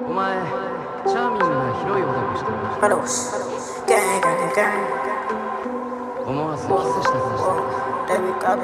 お前、チャーミングな広いお宅してるらしい。思わずキスした顔してる。 I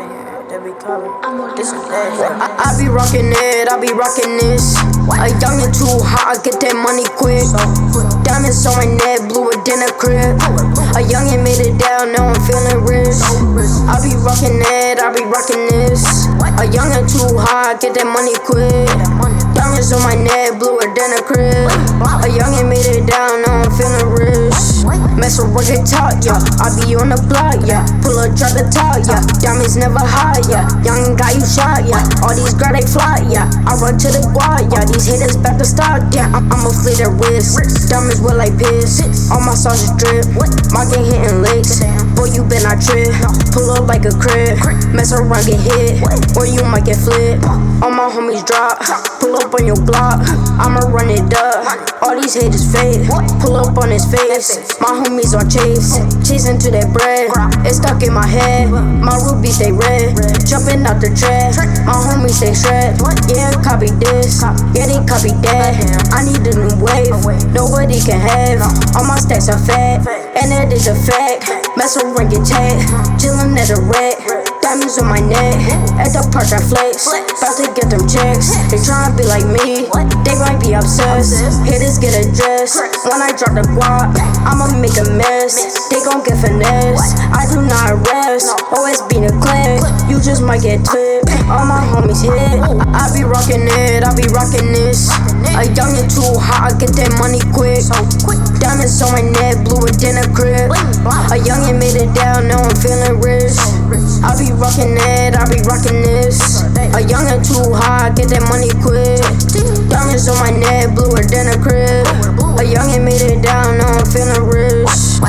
be rockin' it, I be rockin' this. A youngin' too hot, I get that money quick. Diamonds on my neck, bluer than a crib. A youngin' made it down, now I'm feeling rich. I be rockin' it, I be rockin' this. A youngin' too hot, I get that money quick. Diamonds on my neck, bluer than a crib. A youngin' made it down, now I'm feeling rich. Mess with rugged talk, yeah. I be on the block, yeah. Pull up, drop the top, yeah. Diamonds never high, yeah. Young got you shot, yeah. All these girls they fly, yeah. I run to the guard, yeah. These haters back to start, yeah. I'ma flee their wrist. Diamonds wet like piss. All my sauces drip. My gang hitting licks. Boy, you been I trip. Pull up like a crib. Mess around, get hit. Or you might get flipped. All my homies drop. Pull up on your block. I'ma run it up. All these haters fake. Pull up on his face. My homies on chase. Chasing to that bread. It's stuck in my head. My rubies they red. Jumping out the tread. My homies they shred. Yeah, copy this. Yeah, they copy that. I need a new wave. Nobody can have. All my stacks are fat. And that is a fact. Mess around, get tagged. Chillin' at a wreck. Diamonds on my neck. At the park I flex. About to get them checks. They tryna be like me. They might be obsessed. Hitters get addressed. When I drop the guap, I'ma make a mess. They gon' get finesse. I do not rest. Always be the clip. You just might get tipped. All my homies hit. I be rockin' it, I be rockin' this. A youngin' too hot, I get that money quick. Diamonds on my neck, bluer than a crib. A youngin' made it down, now I'm feeling rich. I be rockin' it, I be rockin' this. A youngin' too hot, I get that money quick. Diamonds on my neck, bluer than a crib. A youngin' made it down, now I'm feeling rich.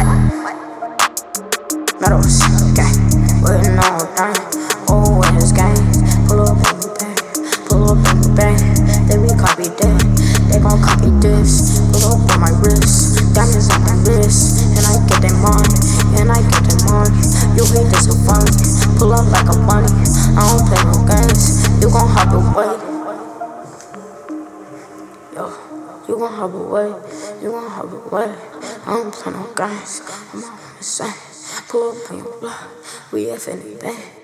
Meadows, gang, waiting all time. Oh, what is gang? Pull up in the bang, pull up in the bang. They be copy that, they gon' copy this. Pull up on my wrist, diamonds on my wrist. And I get them money, and I get them money. You hate this so funny, pull up like a bunny. I don't play no games, you gon' hop away. Yo, you gon' hop away, you gon' hop away. I don't play no games, I'm on the same. Pull up on your block, we F in the bang.